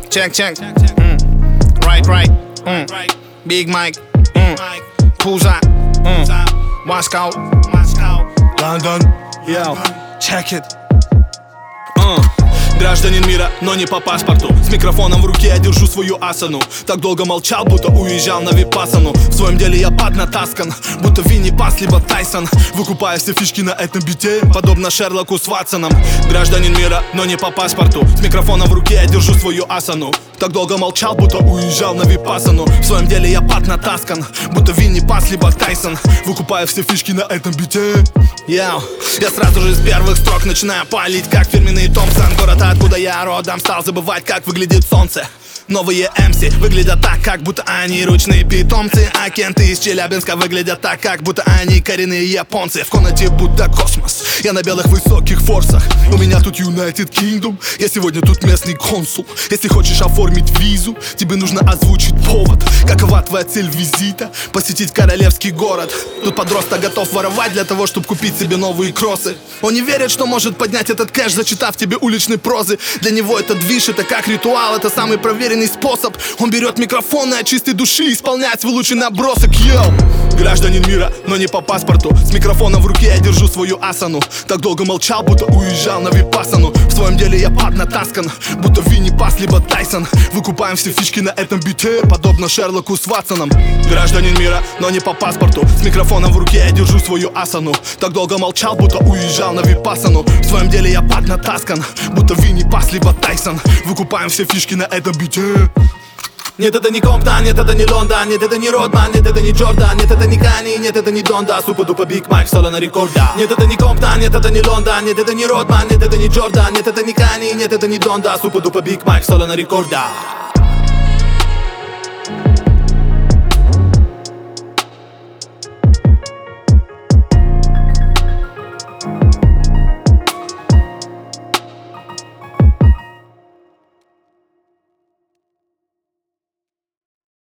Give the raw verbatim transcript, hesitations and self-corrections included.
Check, check. Mm. Right, right. Mm. Big Mike. Mm. Puzza. Mm. Moscow. London. Yo. Check it. uh. Гражданин мира, но не по паспорту. С микрофоном в руке я держу свою асану. Так долго молчал, будто уезжал на випассану. В своем деле я поднатаскан, будто Винни Пас, либо Тайсон. Выкупая все фишки на этом бите, подобно Шерлоку с Ватсоном. Гражданин мира, но не по паспорту. С микрофоном в руке я держу свою асану. Так долго молчал, будто уезжал на випассану. В своем деле я поднатаскан, будто Винни Пас, либо Тайсон. Выкупая все фишки на этом бите. Яу. Я сразу же с первых строк начинаю палить, как фирменный Томпсон. Город, откуда я родом, стал забывать, как выглядит солнце. Новые эм си выглядят так, как будто они ручные питомцы. А кенты из Челябинска выглядят так, как будто они коренные японцы. В комнате будто космос, я на белых высоких форсах. У меня тут United Kingdom, я сегодня тут местный консул. Если хочешь оформить визу, тебе нужно озвучить повод. Какова твоя цель визита? Посетить королевский город. Тут подросток готов воровать для того, чтобы купить себе новые кроссы. Он не верит, что может поднять этот кэш, зачитав тебе уличной прозы. Для него это движ, это как ритуал, это самый проверенный способ. Он берет микрофон и от чистой души исполняет свой лучший набросок. Йоу! Гражданин мира, но не по паспорту. С микрофоном в руке я держу свою асану. Так долго молчал, будто уезжал на випассану. В своем деле я поднатаскан, будто Винни Пас, либо Тайсон. Выкупаем все фишки на этом бите, подобно Шерлоку с Ватсоном. Гражданин мира, но не по паспорту. С микрофоном в руке я держу свою асану. Так долго молчал, будто уезжал на випассану. В своем деле я поднатаскан, будто Винни Пас, либо Тайсон. Выкупаем все фишки на этом бите. Нет, это не Комптон, нет, это не Лондон, нет, это не Родман, нет, это не Джордан, нет, это не Кани, нет, это не Донда, супер-дупер Биг Майк, соло на рекорда. Нет, это не Комптон, нет, это не Лондон, нет, это не Родман, нет, это не Джордан, нет, это не Кани, нет, это не Донда, супер-дупер Биг Майк, соло на рекорда.